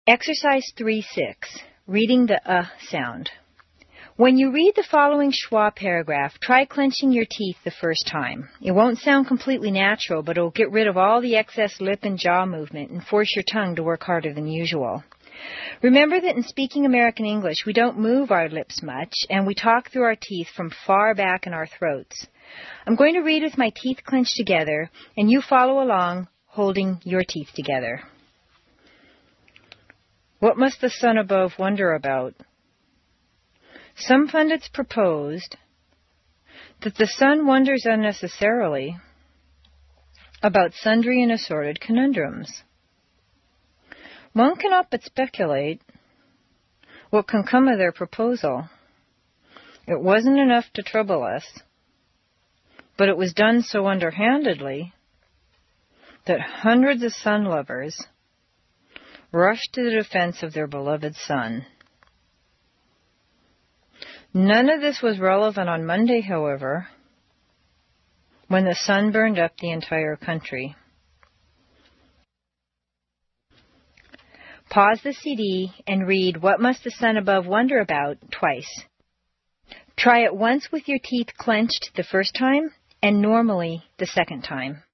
Exercise 3-6, reading the sound. When you read the following schwa paragraph, try clenching your teeth the first time. It won't sound completely natural, but it'll get rid of all the excess lip and jaw movement and force your tongue to work harder than usual. Remember that in speaking American English, we don't move our lips much, and we talk through our teeth from far back in our throats. I'm going to read with my teeth clenched together, and you follow along, holding your teeth together. What must the sun above wonder about? Some pundits proposed that the sun wonders unnecessarily about sundry and assorted conundrums. One cannot but speculate what can come of their proposal. It wasn't enough to trouble us, but it was done so underhandedly that hundreds of sun lovers rushed to the defense of their beloved sun. None of this was relevant on Monday, however, when the sun burned up the entire country. Pause the CD and read What Must the Sun Above Wonder About twice. Try it once with your teeth clenched the first time and normally the second time.